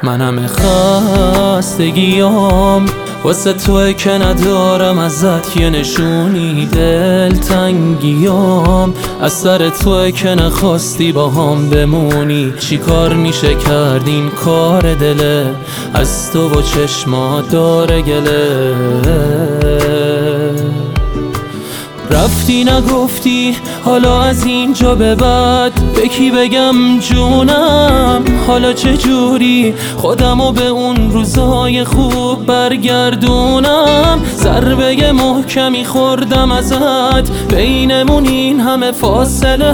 منم خستگیام واسه توی که ندارم ازت یه نشونی، دلتنگیام از سر توی که نخواستی با هم بمونی. چی کار میشه کرد این کار دله، از تو و چشما داره گله. رفتی نگفتی حالا از اینجا به بعد به کی بگم جونم؟ حالا چجوری خودمو به اون روزای خوب برگردونم؟ ضربه محکمی خوردم ازت، بینمون این همه فاصله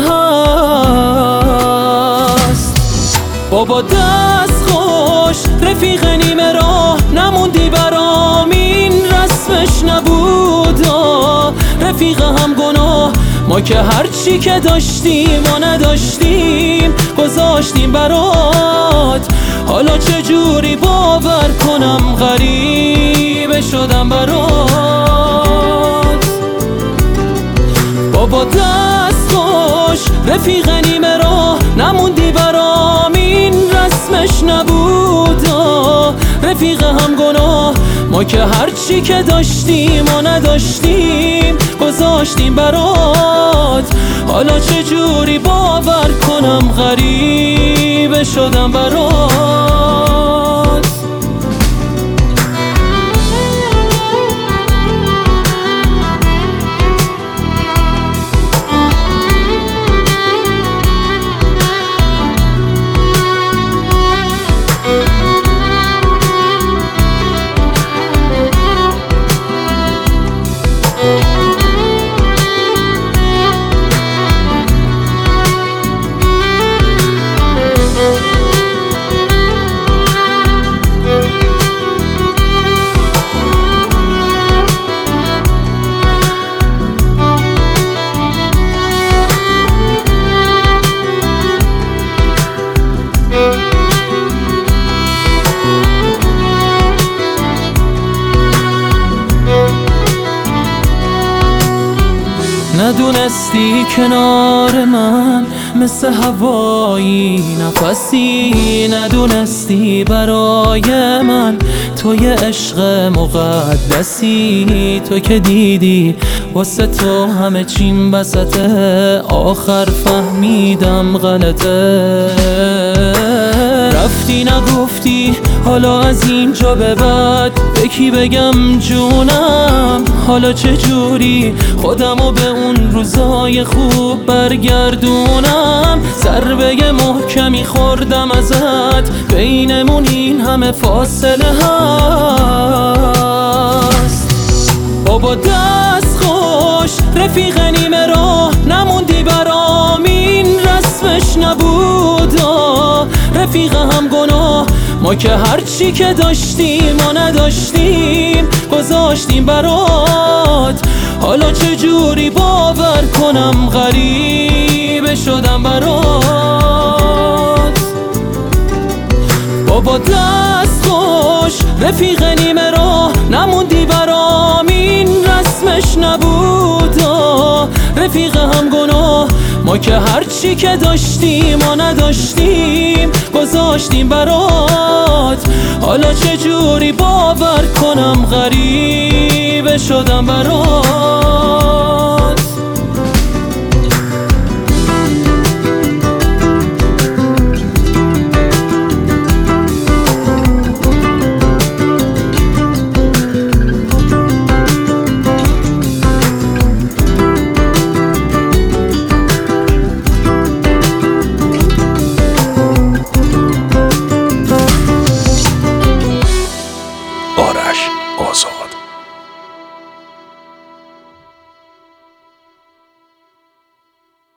هست. بابا دست خوش رفیق نیمه راه نموندی برام، این رسمش نبود رفیق هم گناه. ما که هرچی که داشتیم و نداشتیم گذاشتیم برات، حالا چجوری باور کنم غریبه شدم برات. بابا دست خوش رفیق نیمه راه نموندی برام، این رسمش نبود رفیق هم گناه. ما که هرچی که داشتیم و نداشتیم گذاشتیم برات، حالا چجوری باور کنم غریبه شدم برات. ندونستی کنار من مثل هوایی نفسی، ندونستی برای من تو یه عشق مقدسی. تو که دیدی واسه تو همه چیم بسته، آخر فهمیدم غلطه. رفتی نگفتی حالا از اینجا به بعد به کی بگم جونم؟ حالا چجوری خودمو به اون روزای خوب برگردونم؟ ضربه محکمی خوردم ازت، بینمون این همه فاصله هست. بابا دست خوش رفیق نیمه راه نموندی برام، این رسمش نبود رفیق هم گناه. ما که هرچی که داشتیم و نداشتیم گذاشتیم برات، حالا چجوری باور کنم غریبه شدم برات. بابا دست خوش رفیق نیمه راه نموندی برام، این رسمش نبود رفیق هم گناه. ما که هرچی که داشتیم و نداشتیم گذاشتیم برات، حالا چجوری باور کنم غریبه شدم برات.